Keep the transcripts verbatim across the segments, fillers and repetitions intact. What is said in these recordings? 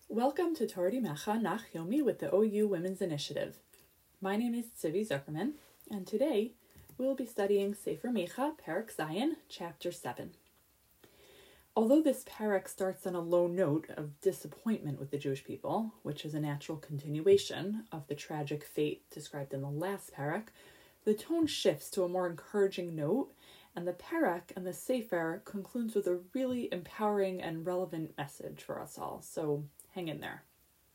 Welcome to Torah Mecha Nach Yomi with the O U Women's Initiative. My name is Tzivi Zuckerman, and today we will be studying Sefer Mecha, Perek Zayin, Chapter seven. Although this parak starts on a low note of disappointment with the Jewish people, which is a natural continuation of the tragic fate described in the last parak, the tone shifts to a more encouraging note, and the parak and the Sefer concludes with a really empowering and relevant message for us all. So hang in there.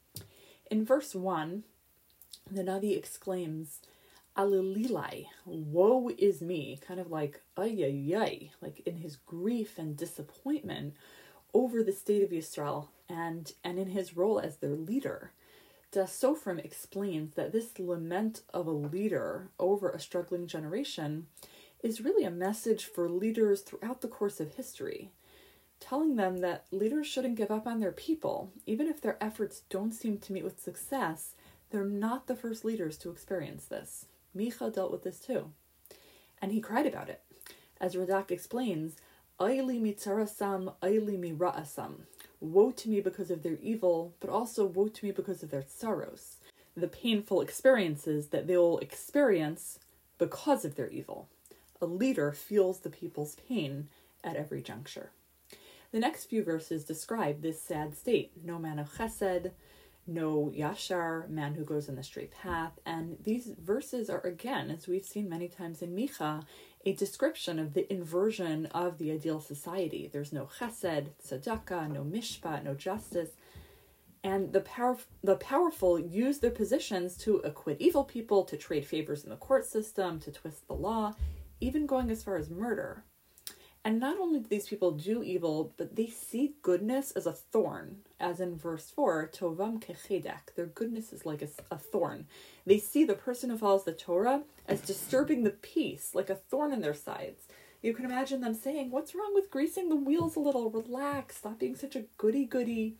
In verse one, the Navi exclaims, Alililai, woe is me, kind of like, ay, ay, ay, like in his grief and disappointment over the state of Yisrael and, and in his role as their leader. Das Sofrim explains that this lament of a leader over a struggling generation is really a message for leaders throughout the course of history, telling them that leaders shouldn't give up on their people. Even if their efforts don't seem to meet with success, they're not the first leaders to experience this. Micha dealt with this too. And he cried about it. As Radak explains, Ayli mitzarasam, ayli mira'asam. Woe to me because of their evil, but also woe to me because of their sorrows. The painful experiences that they will experience because of their evil. A leader feels the people's pain at every juncture. The next few verses describe this sad state. No man of chesed, no yashar, man who goes in the straight path. And these verses are, again, as we've seen many times in Micha, a description of the inversion of the ideal society. There's no chesed, tzedakah, no mishpat, no justice. And the, power, the powerful use their positions to acquit evil people, to trade favors in the court system, to twist the law, even going as far as murder. And not only do these people do evil, but they see goodness as a thorn, as in verse four, Tovam kechedek. Their goodness is like a, a thorn. They see the person who follows the Torah as disturbing the peace, like a thorn in their sides. You can imagine them saying, what's wrong with greasing the wheels a little? Relax, stop being such a goody-goody.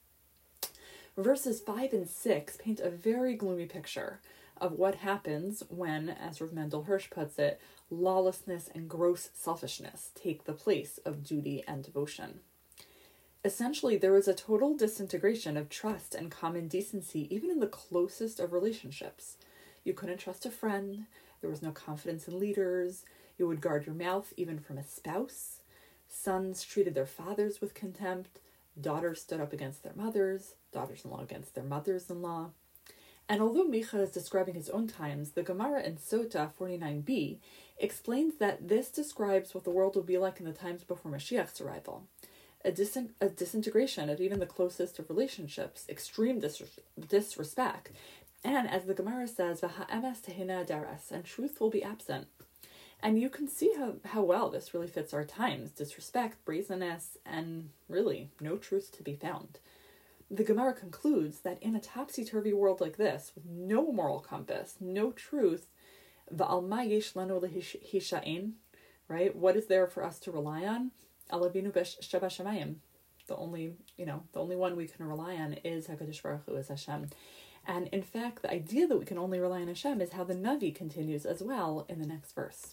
Verses five and six paint a very gloomy picture of what happens when, as Rav Mendel Hirsch puts it, lawlessness and gross selfishness take the place of duty and devotion. Essentially, there was a total disintegration of trust and common decency, even in the closest of relationships. You couldn't trust a friend, there was no confidence in leaders, you would guard your mouth even from a spouse, sons treated their fathers with contempt, daughters stood up against their mothers, daughters-in-law against their mothers-in-law. And although Micha is describing his own times, the Gemara in Sota forty-nine b explains that this describes what the world will be like in the times before Mashiach's arrival. A, dis- a disintegration of even the closest of relationships, extreme dis- disrespect, and as the Gemara says, V'ha'emes tehina daras, and truth will be absent. And you can see how, how well this really fits our times, disrespect, brazenness, and really no truth to be found. The Gemara concludes that in a topsy-turvy world like this, with no moral compass, no truth, v'alma yesh lanu lehishain, right? What is there for us to rely on? Alavinu b'shabashamayim. The only, you know, the only one we can rely on is Hakadosh Baruch Hu, is Hashem. And in fact, the idea that we can only rely on Hashem is how the Navi continues as well in the next verse.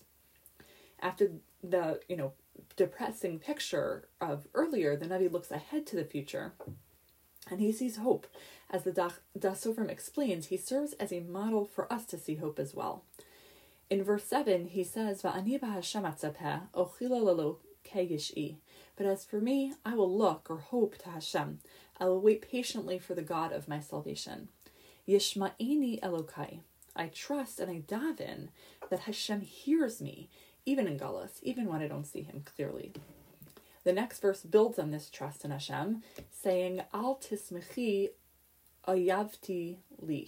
After the, you know, depressing picture of earlier, the Navi looks ahead to the future. And he sees hope. As the Das Sofrim explains, he serves as a model for us to see hope as well. In verse seven, he says, Va'ani b'Hashem atzapeh, ochila lelo keyish'i. But as for me, I will look or hope to Hashem. I will wait patiently for the God of my salvation. Yishma'ini Elokai. I trust and I daven that Hashem hears me, even in Galus, even when I don't see him clearly. The next verse builds on this trust in Hashem, saying, Al tismechi ayavti li.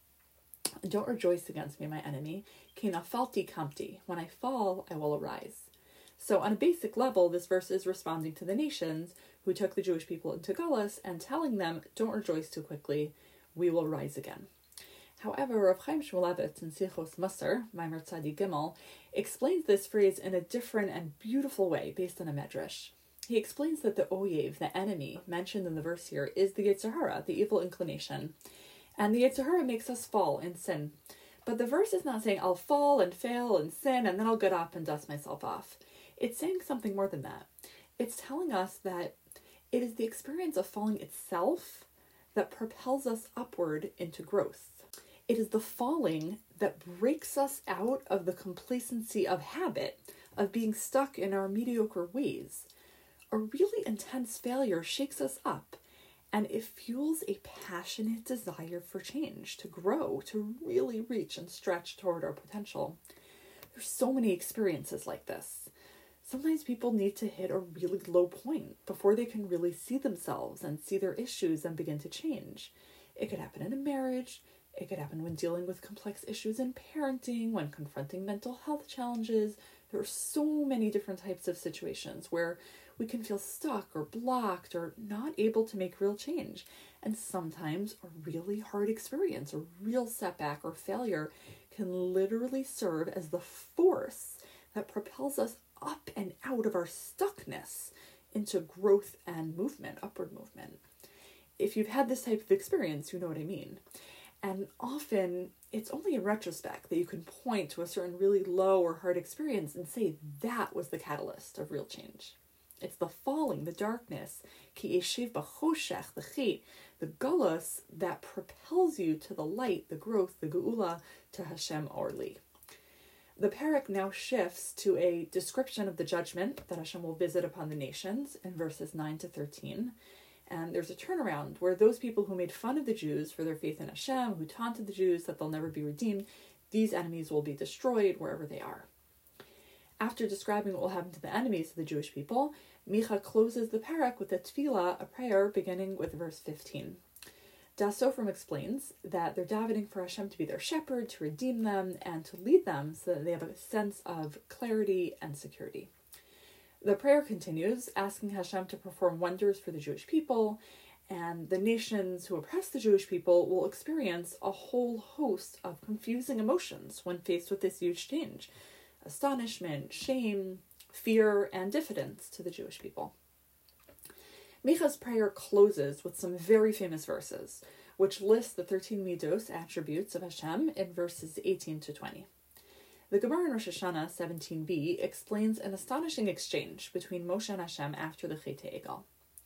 Don't rejoice against me, my enemy. Ki nafalti kamti. When I fall, I will arise. So on a basic level, this verse is responding to the nations who took the Jewish people into Galus and telling them, don't rejoice too quickly, we will rise again. However, Rav Chaim Shmulevitz in Sichos Musar, Maimer Tzadi Gimel, explains this phrase in a different and beautiful way based on a medrash. He explains that the oyev, the enemy, mentioned in the verse here, is the Yetzer Hara, the evil inclination. And the Yetzer Hara makes us fall in sin. But the verse is not saying, I'll fall and fail and sin, and then I'll get up and dust myself off. It's saying something more than that. It's telling us that it is the experience of falling itself that propels us upward into growth. It is the falling that breaks us out of the complacency of habit, of being stuck in our mediocre ways. A really intense failure shakes us up, and it fuels a passionate desire for change, to grow, to really reach and stretch toward our potential. There's so many experiences like this. Sometimes people need to hit a really low point before they can really see themselves and see their issues and begin to change. It could happen in a marriage. It could happen when dealing with complex issues in parenting, when confronting mental health challenges. There are so many different types of situations where we can feel stuck or blocked or not able to make real change. And sometimes a really hard experience, a real setback or failure can literally serve as the force that propels us up and out of our stuckness into growth and movement, upward movement. If you've had this type of experience, you know what I mean. And often it's only in retrospect that you can point to a certain really low or hard experience and say that was the catalyst of real change. It's the falling, the darkness, ki yeshiv b'choshech, the chet, the galus that propels you to the light, the growth, the geula, to Hashem Orli. The parak now shifts to a description of the judgment that Hashem will visit upon the nations in verses nine to thirteen. And there's a turnaround where those people who made fun of the Jews for their faith in Hashem, who taunted the Jews that they'll never be redeemed, these enemies will be destroyed wherever they are. After describing what will happen to the enemies of the Jewish people, Micha closes the parak with a tefillah, a prayer, beginning with verse fifteen. Das Sofrim explains that they're davening for Hashem to be their shepherd, to redeem them, and to lead them so that they have a sense of clarity and security. The prayer continues, asking Hashem to perform wonders for the Jewish people, and the nations who oppress the Jewish people will experience a whole host of confusing emotions when faced with this huge change. Astonishment, shame, fear, and diffidence to the Jewish people. Micha's prayer closes with some very famous verses, which list the thirteen midos attributes of Hashem in verses eighteen to twenty. The Gemara in Rosh Hashanah seventeen b explains an astonishing exchange between Moshe and Hashem after the Chet Egel.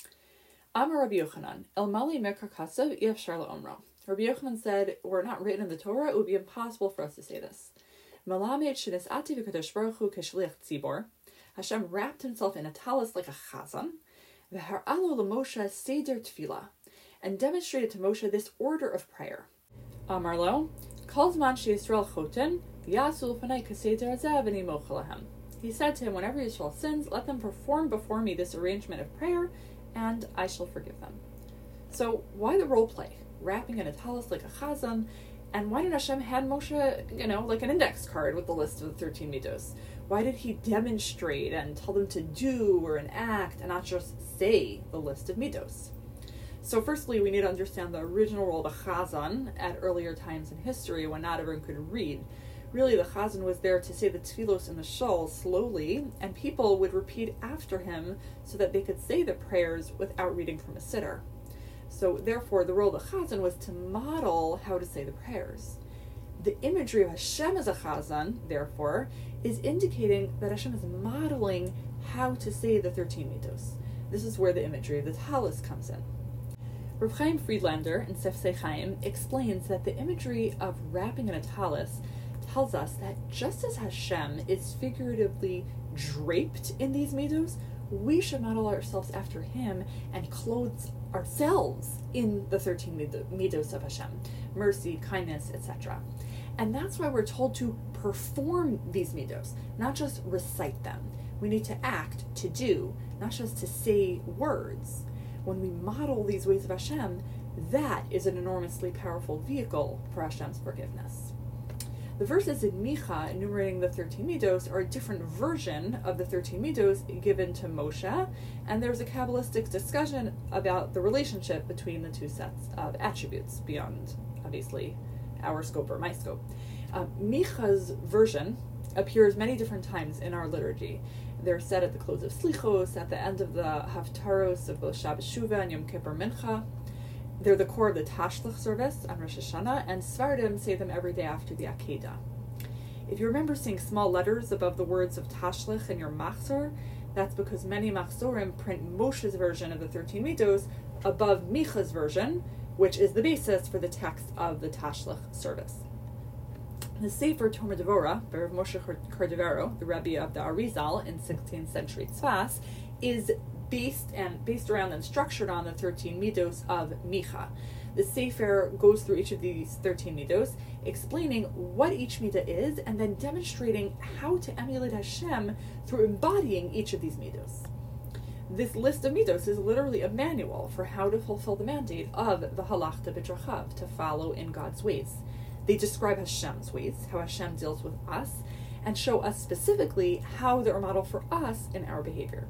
Amar Rabbi Yochanan, El Mali Mekar Kasav Yefshar La'omro. Rabbi Yochanan said, were it not written in the Torah, it would be impossible for us to say this. Malamed Shenisati V'Kadosh Baruch Hu Keshliach Tzibor. Hashem wrapped himself in a talus like a chazan. V'har'alo l'Moshe Seder Tefillah, and demonstrated to Moshe this order of prayer. Amar Lo, Kol Zman She'Yisrael Choten, Yasu L'Fanei Kaseder Azeh V'ni Mocha Lahem. He said to him, whenever Israel sins, let them perform before me this arrangement of prayer, and I shall forgive them. So why the role play? Wrapping in a talus like a chazan, and why did Hashem hand Moshe, you know, like an index card with the list of the thirteen midos? Why did he demonstrate and tell them to do or enact and not just say the list of midos? So firstly, we need to understand the original role of the chazan at earlier times in history when not everyone could read. Really, the chazan was there to say the tefillos in the shul slowly, and people would repeat after him so that they could say the prayers without reading from a siddur. So therefore, the role of the chazan was to model how to say the prayers. The imagery of Hashem as a chazan, therefore, is indicating that Hashem is modeling how to say the thirteen midos. This is where the imagery of the talus comes in. Rav Chaim Friedlander in Sefsei Chaim explains that the imagery of wrapping in a talus tells us that just as Hashem is figuratively draped in these midos, we should model ourselves after him and clothe ourselves in the thirteen midos of Hashem, mercy, kindness, et cetera. And that's why we're told to perform these midos, not just recite them. We need to act, to do, not just to say words. When we model these ways of Hashem, that is an enormously powerful vehicle for Hashem's forgiveness. The verses in Micha enumerating the thirteen midos are a different version of the thirteen midos given to Moshe, and there's a Kabbalistic discussion about the relationship between the two sets of attributes beyond, obviously, our scope or my scope. Uh, Micha's version appears many different times in our liturgy. They're said at the close of Slichos, at the end of the Haftaros of both Shabbos Shuvah and Yom Kippur Mincha. They're the core of the Tashlich service on Rosh Hashanah, and Sfardim say them every day after the Akedah. If you remember seeing small letters above the words of Tashlich in your Machzor, that's because many Machzorim print Moshe's version of the thirteen midos above Micha's version, which is the basis for the text of the Tashlich service. The Sefer Tomer Devora by Rav Moshe Cordovero, the Rebbe of the Arizal in sixteenth century Tzfas, is based and based around and structured on the thirteen midos of Micha. The Sefer goes through each of these thirteen midos, explaining what each midah is, and then demonstrating how to emulate Hashem through embodying each of these midos. This list of midos is literally a manual for how to fulfill the mandate of the Halachta B'Drachav, to follow in God's ways. They describe Hashem's ways, how Hashem deals with us, and show us specifically how they're a model for us in our behavior.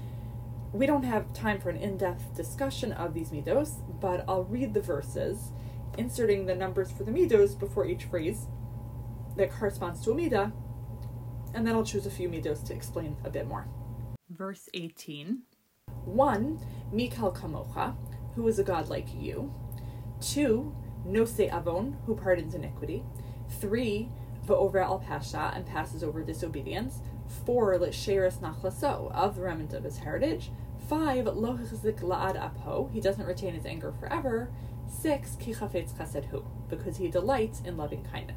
We don't have time for an in-depth discussion of these midos, but I'll read the verses, inserting the numbers for the midos before each phrase that corresponds to a midah, and then I'll choose a few midos to explain a bit more. Verse eighteen. One, Mikal Kamocha, who is a God like you. Two, Nosei Avon, who pardons iniquity. Three, V'over al Pasha, and passes over disobedience. Four, L'sheres Nachlaso, of the remnant of his heritage. Five, Lo Hechzik La'ad Apo, he doesn't retain his anger forever. Six, Ki Chafetz Chesed Hu, because he delights in loving kindness.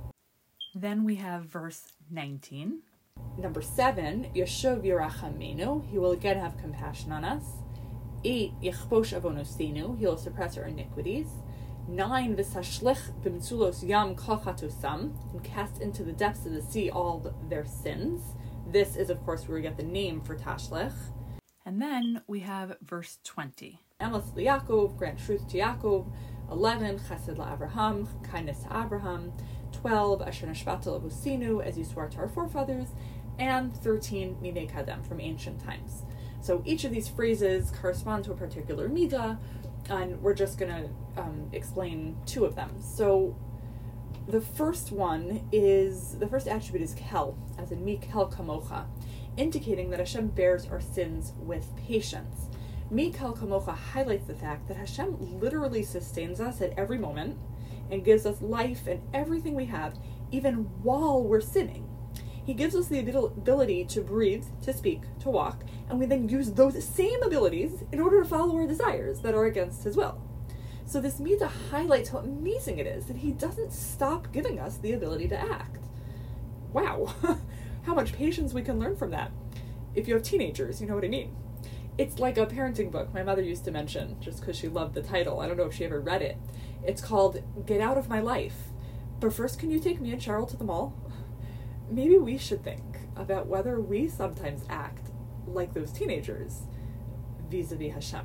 Then we have verse nineteen. Number seven, Yeshov Yerachamenu, he will again have compassion on us. Eight, Yechbosh Avonosenu, he will suppress our iniquities. Nine, V'sashlech b'mitzulos yam kol chatosam, and cast into the depths of the sea all their sins. This is, of course, where we get the name for Tashlech. And then we have verse twenty. Emes Yaakov, grant truth to Yaakov. Eleven, Chesed LaAvraham, kindness to Abraham. Twelve, Asher Nashvata L'Avosinu, as you swore to our forefathers. And thirteen, Minei Kadem, from ancient times. So each of these phrases correspond to a particular midah, and we're just going to um, explain two of them. So the first one is, the first attribute is kel, as in Mikel Kamocha, indicating that Hashem bears our sins with patience. Mikel Kamocha highlights the fact that Hashem literally sustains us at every moment and gives us life and everything we have, even while we're sinning. He gives us the ability to breathe, to speak, to walk, and we then use those same abilities in order to follow our desires that are against his will. So this midah highlights how amazing it is that he doesn't stop giving us the ability to act. Wow, how much patience we can learn from that. If you have teenagers, you know what I mean. It's like a parenting book my mother used to mention, just because she loved the title. I don't know if she ever read it. It's called Get Out of My Life. But first, can you take me and Cheryl to the mall? Maybe we should think about whether we sometimes act like those teenagers vis-a-vis Hashem.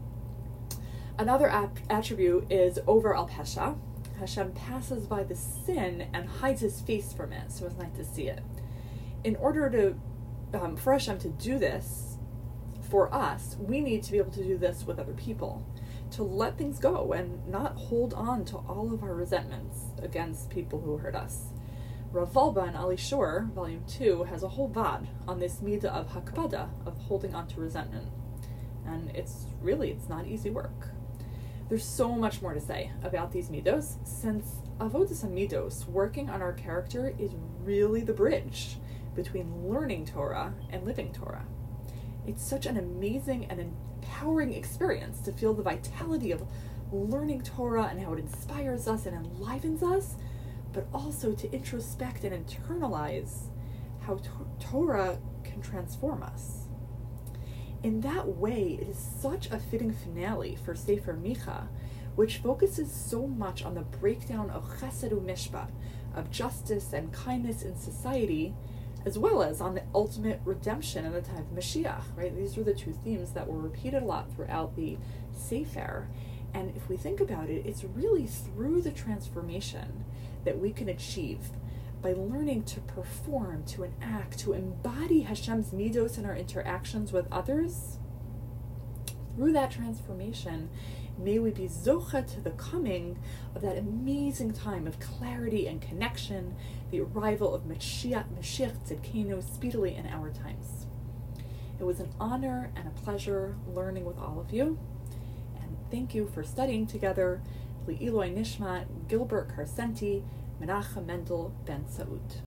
Another ap- attribute is over al Pesha. Hashem passes by the sin and hides his face from it, so it's not to see it. In order to, um, for Hashem to do this for us, we need to be able to do this with other people, to let things go and not hold on to all of our resentments against people who hurt us. Rav Valba in Ali Shor, Volume two, has a whole vad on this midah of hakpada, of holding on to resentment. And it's really, it's not easy work. There's so much more to say about these midos, since avodas midos, working on our character, is really the bridge between learning Torah and living Torah. It's such an amazing and empowering experience to feel the vitality of learning Torah and how it inspires us and enlivens us, but also to introspect and internalize how to- Torah can transform us. In that way, it is such a fitting finale for Sefer Micha, which focuses so much on the breakdown of chesed u'mishpat, of justice and kindness in society, as well as on the ultimate redemption in the time of Mashiach, right? These were the two themes that were repeated a lot throughout the Sefer. And if we think about it, it's really through the transformation that we can achieve by learning to perform, to enact, to embody Hashem's midos in our interactions with others. Through that transformation, may we be zocha to the coming of that amazing time of clarity and connection, the arrival of Mashiach, Mashiach Tzidkenu speedily in our times. It was an honor and a pleasure learning with all of you, and thank you for studying together. Li'iloi Nishmat Gilbert Carcenti, Menachem Mendel Ben Saud.